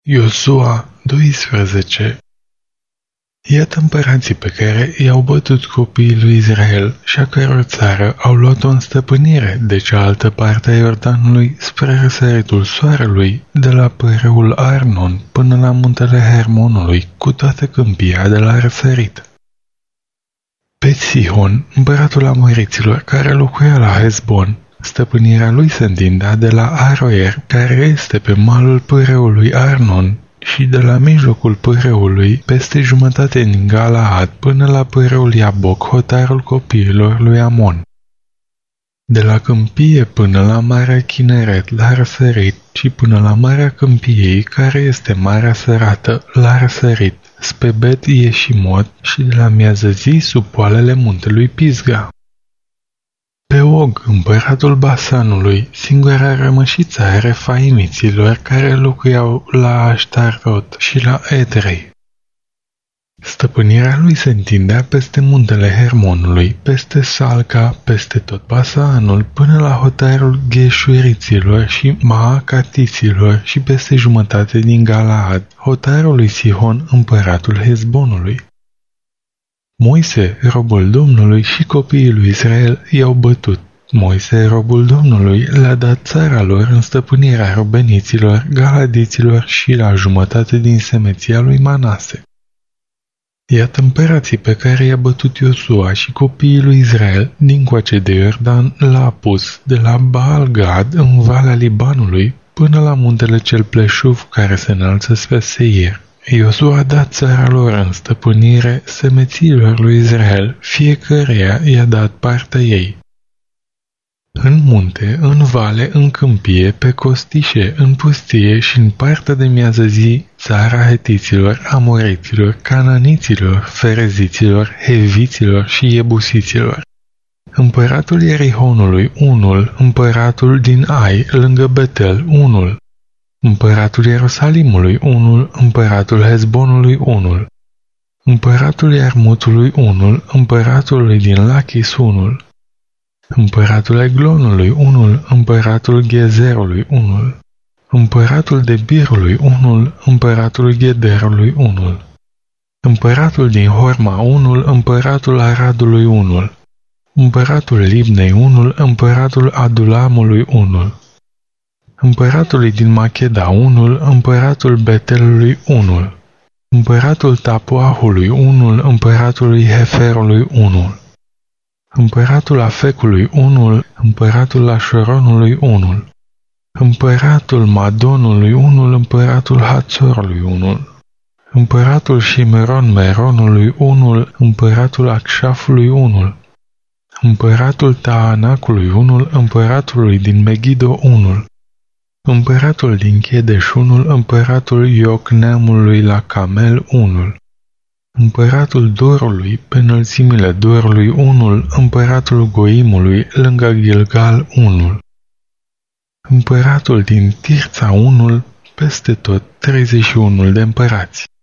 Iosua 12. Iată împărații pe care i-au bătut copiii lui Israel și a căror țară au luat-o în stăpânire de cealaltă parte a Iordanului spre răsăritul soarelui, de la pârâul Arnon până la muntele Hermonului, cu toată câmpia de la răsărit. Pe Sihon, împăratul amoriților, care locuia la Hezbon, stăpânirea lui se întindea de la Aroer, care este pe malul pârâului Arnon, și de la mijlocul pârâului, peste jumătate din Galaad, până la pârâul Iaboc, hotarul copiilor lui Amon. De la câmpie până la Marea Chineret, la răsărit, și până la Marea Câmpiei, care este Marea Sărată, la răsărit, spre Bet Ieșimot, și de la miază zi sub poalele muntelui Pisga. Pe Og, împăratul Basanului, singura rămășiță a refaimiților care locuiau la Aștarot și la Edrei. Stăpânirea lui se întindea peste muntele Hermonului, peste Salca, peste tot Basanul, până la hotarul Gheșuriților și Maacatiților și peste jumătate din Galaad, hotarul lui Sihon, împăratul Hezbonului. Moise, robul Domnului, și copiii lui Israel i-au bătut. Moise, robul Domnului, le-a dat țara lor în stăpânirea robeniților, galadiților și la jumătate din semeția lui Manase. Iată împărații pe care i-a bătut Iosua și copiii lui Israel dincoace de Iordan la Apus, de la Baal-Gad în Valea Libanului până la muntele cel pleșuv care se înalță spre Seir. Iosua a dat țara lor în stăpânire semeților lui Israel, fiecăreia i-a dat partea ei. În munte, în vale, în câmpie, pe costișe, în pustie și în partea de miază zi, țara hetiților, amoriților, cananiților, fereziților, heviților și iebusiților. Împăratul Ierihonului, unul, împăratul din Ai, lângă Betel, unul. Împăratul Ierusalimului, unul, împăratul Hezbonului, unul. Împăratul Iarmutului, unul, împăratului din Lachis, unul. Împăratul Eglonului, unul, împăratul Ghezerului, unul. Împăratul Debirului, unul, împăratul Ghederului, unul. Împăratul din Horma, unul, împăratul Aradului, unul. Împăratul Libnei, unul, împăratul Adulamului, unul. Împăratului din Macheda, unul, împăratul Betelului, unul. Împăratul Tapuahului, unul, împăratului Heferului, unul. Împăratul Afecului, unul, împăratul Așoronului, unul. Împăratul Madonului, unul, împăratul Hațorului, unul. Împăratul Shimeron Meronului, unul, împăratul Acșafului, unul. Împăratul Taanacului, unul, împăratului din Megido, unul. Împăratul din Chedeș, unul, împăratul Iocneamului la Camel, unul. Împăratul Dorului, pe înălțimile Dorului, unul, împăratul Goimului, lângă Gilgal, unul. Împăratul din Tirța, unul, peste tot 31 de împărați.